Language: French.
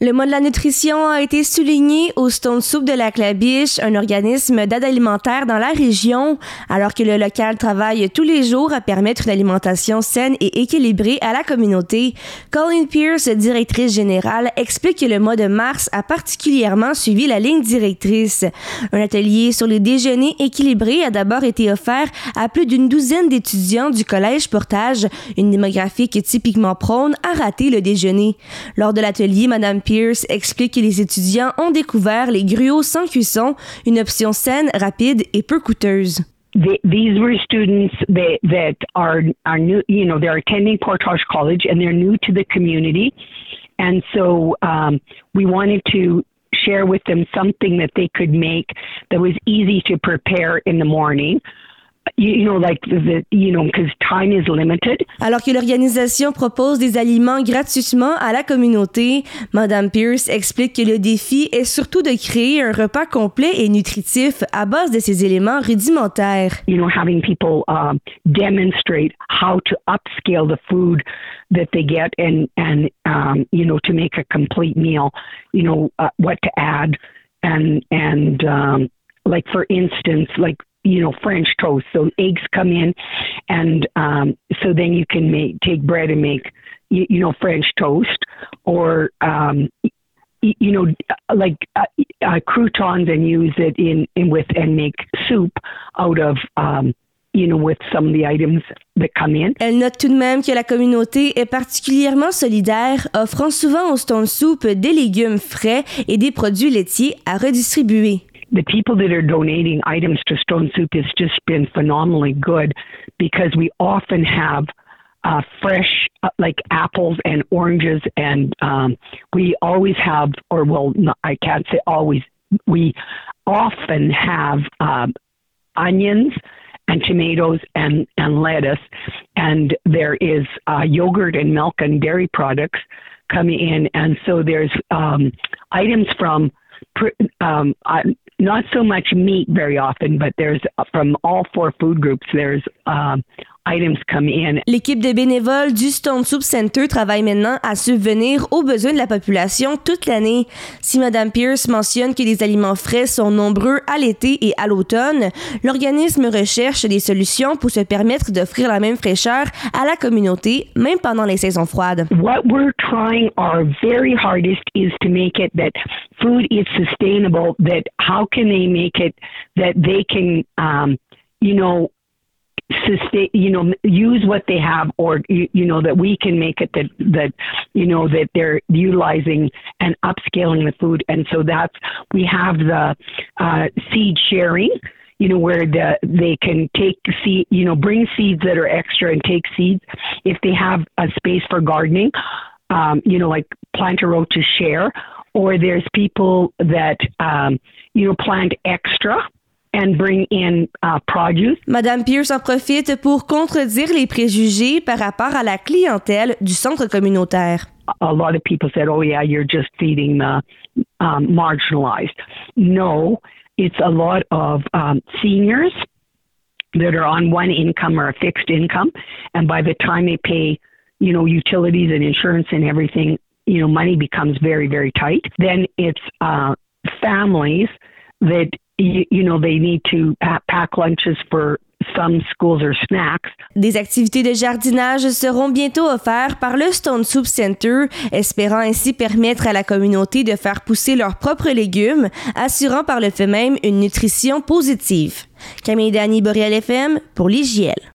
Le mois de la nutrition a été souligné au Stone Soup de Lac-La-Biche, un organisme d'aide alimentaire dans la région, alors que le local travaille tous les jours à permettre une alimentation saine et équilibrée à la communauté. Colleen Pierce, directrice générale, explique que le mois de mars a particulièrement suivi la ligne directrice. Un atelier sur les déjeuners équilibrés a d'abord été offert à plus d'une douzaine d'étudiants du Collège Portage, une démographique typiquement prône à rater le déjeuner. Lors de l'atelier, Mme Pierce explique que les étudiants ont découvert les gruots sans cuisson, une option saine, rapide et peu coûteuse. These were students that are new, they're attending Portage College and they're new to the community. And so we wanted to share with them something that they could make that was easy to prepare in the morning. Because time is limited. Alors que l'organisation propose des aliments gratuitement à la communauté, Mme Pierce explique que le défi est surtout de créer un repas complet et nutritif à base de ces éléments rudimentaires. Having people demonstrate how to upscale the food that they get and to make a complete meal, what to add and like for instance, like French toast. So eggs come in, and so then you can take bread and make, French toast, or croutons and use it and make soup out of. With some of the items that come in. Elle note tout de même que la communauté est particulièrement solidaire, offrant souvent au Stone Soup des légumes frais et des produits laitiers à redistribuer. The people that are donating items to Stone Soup has just been phenomenally good because we often have fresh, like apples and oranges, and we always have, I can't say always, we often have onions and tomatoes and lettuce, and there is yogurt and milk and dairy products coming in, and so there's items from not so much meat very often, but there's from all four food groups, there's items come in. L'équipe de bénévoles du Stone Soup Center travaille maintenant à subvenir aux besoins de la population toute l'année. Si Mme Pierce mentionne que les aliments frais sont nombreux à l'été et à l'automne, l'organisme recherche des solutions pour se permettre d'offrir la même fraîcheur à la communauté, même pendant les saisons froides. What we're trying our very hardest is to make it that food is sustainable, that how can they make it that they can, sustain, use what they have, or that we can make it that they're utilizing and upscaling the food. And so we have the seed sharing, where they can take seed, bring seeds that are extra and take seeds if they have a space for gardening, like plant a row to share, or there's people that plant extra and bring in produce. Mme Pierce en profite pour contredire les préjugés par rapport à la clientèle du centre communautaire. A lot of people said, oh yeah, you're just feeding the marginalized. No, it's a lot of seniors that are on one income or a fixed income, and by the time they pay, utilities and insurance and everything, money becomes very, very tight. Then it's families that they need to pack lunches for some schools or snacks. Des activités de jardinage seront bientôt offertes par le Stone Soup Center, espérant ainsi permettre à la communauté de faire pousser leurs propres légumes, assurant par le fait même une nutrition positive. Camille Dany, Boréal FM, pour l'IJL.